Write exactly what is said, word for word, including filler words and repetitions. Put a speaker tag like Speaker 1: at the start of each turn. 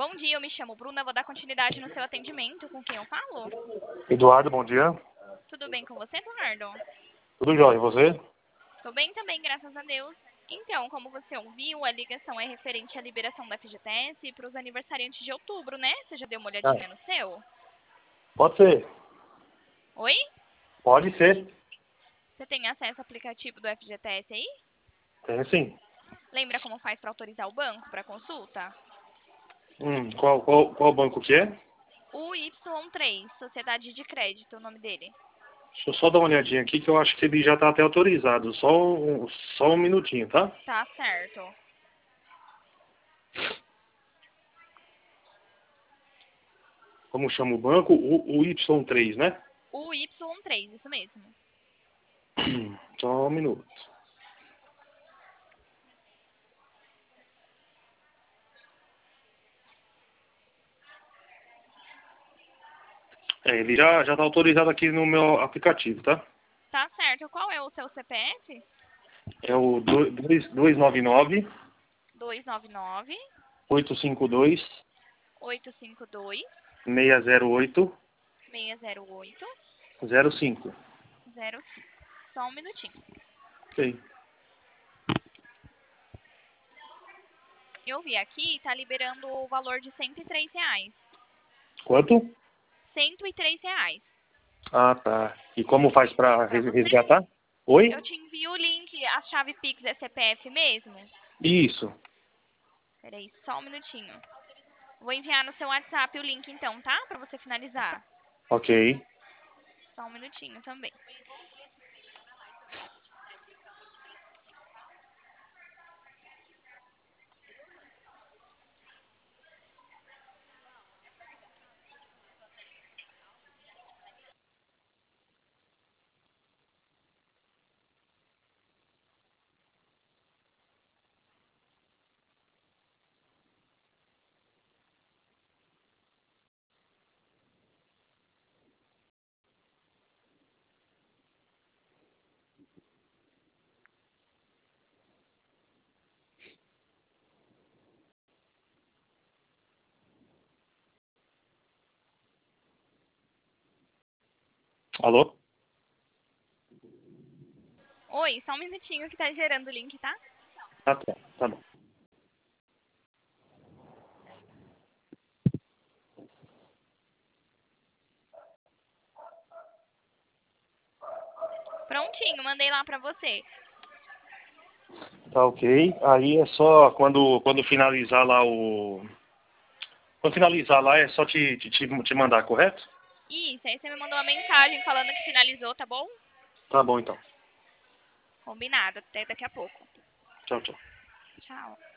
Speaker 1: Bom dia, eu me chamo Bruna, vou dar continuidade no seu atendimento. Com quem eu falo?
Speaker 2: Eduardo, bom dia.
Speaker 1: Tudo bem com você, Eduardo?
Speaker 2: Tudo jóia, e você?
Speaker 1: Tô bem também, graças a Deus. Então, como você ouviu, a ligação é referente à liberação da F G T S para os aniversariantes de outubro, né? Você já deu uma
Speaker 2: Ah,
Speaker 1: olhadinha no seu?
Speaker 2: pode ser.
Speaker 1: Oi?
Speaker 2: Pode ser.
Speaker 1: Você tem acesso ao aplicativo do F G T S aí?
Speaker 2: Tem sim.
Speaker 1: Lembra como faz para autorizar o banco para consulta?
Speaker 2: Hum, qual, qual, qual banco que é?
Speaker 1: O Y três, Sociedade de Crédito, o nome dele.
Speaker 2: Deixa eu só dar uma olhadinha aqui que eu acho que ele já está até autorizado. Só um, só um minutinho, tá?
Speaker 1: Tá certo.
Speaker 2: Como chama o banco? O, o Y três, né?
Speaker 1: O Y três, isso mesmo.
Speaker 2: Só um minuto. É, ele já já está autorizado aqui no meu aplicativo, tá?
Speaker 1: Tá certo. Qual é o seu C P F?
Speaker 2: É o dois nove nove,
Speaker 1: dois nove nove,
Speaker 2: oito cinco dois,
Speaker 1: oito cinco dois,
Speaker 2: seis zero oito,
Speaker 1: seis zero oito,
Speaker 2: zero cinco.
Speaker 1: zero cinco. Só um minutinho.
Speaker 2: Ok.
Speaker 1: Eu vi aqui, tá liberando o valor de cento e três reais.
Speaker 2: Quanto?
Speaker 1: cento e três reais.
Speaker 2: Ah, tá. E como faz para
Speaker 1: Pra você?
Speaker 2: resgatar? Oi?
Speaker 1: Eu te envio o link, a chave Pix é C P F mesmo?
Speaker 2: Isso.
Speaker 1: Peraí, só um minutinho. Vou enviar no seu WhatsApp o link então, tá? Pra você finalizar.
Speaker 2: Ok.
Speaker 1: Só um minutinho também.
Speaker 2: Alô?
Speaker 1: Oi, só um minutinho que tá gerando o link, tá?
Speaker 2: Ah, tá. Tá bom.
Speaker 1: Prontinho, mandei lá pra você.
Speaker 2: Tá ok. Aí é só quando, quando finalizar lá o... Quando finalizar lá é só te, te, te te mandar, correto?
Speaker 1: Isso, aí você me mandou uma mensagem falando que finalizou, tá bom?
Speaker 2: Tá bom então.
Speaker 1: Combinado, até daqui a pouco.
Speaker 2: Tchau, tchau.
Speaker 1: Tchau.